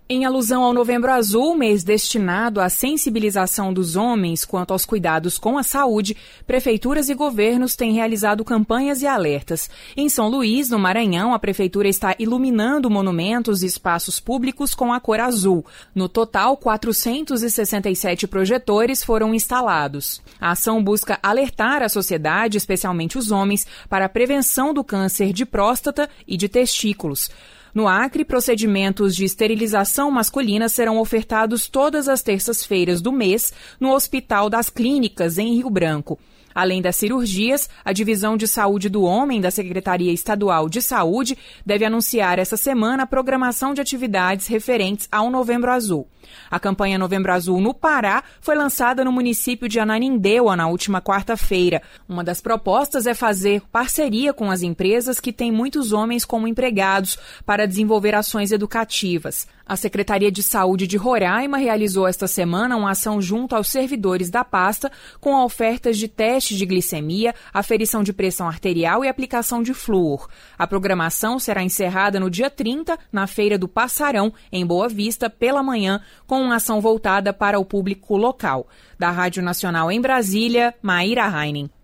Em alusão ao Novembro Azul, mês destinado à sensibilização dos homens quanto aos cuidados com a saúde, prefeituras e governos têm realizado campanhas e alertas. Em São Luís, no Maranhão, a prefeitura está iluminando monumentos e espaços públicos com a cor azul. No total, 467 projetores foram instalados. A ação busca alertar a sociedade, especialmente os homens, para a prevenção do câncer de próstata e de testículos. No Acre, procedimentos de esterilização masculina serão ofertados todas as terças-feiras do mês no Hospital das Clínicas, em Rio Branco. Além das cirurgias, a Divisão de Saúde do Homem da Secretaria Estadual de Saúde deve anunciar essa semana a programação de atividades referentes ao Novembro Azul. A campanha Novembro Azul no Pará foi lançada no município de Ananindeua na última quarta-feira. Uma das propostas é fazer parceria com as empresas que têm muitos homens como empregados para desenvolver ações educativas. A Secretaria de Saúde de Roraima realizou esta semana uma ação junto aos servidores da pasta com ofertas de testes de glicemia, aferição de pressão arterial e aplicação de flúor. A programação será encerrada no dia 30, na Feira do Passarão, em Boa Vista, pela manhã, com uma ação voltada para o público local. Da Rádio Nacional em Brasília, Maíra Heinen.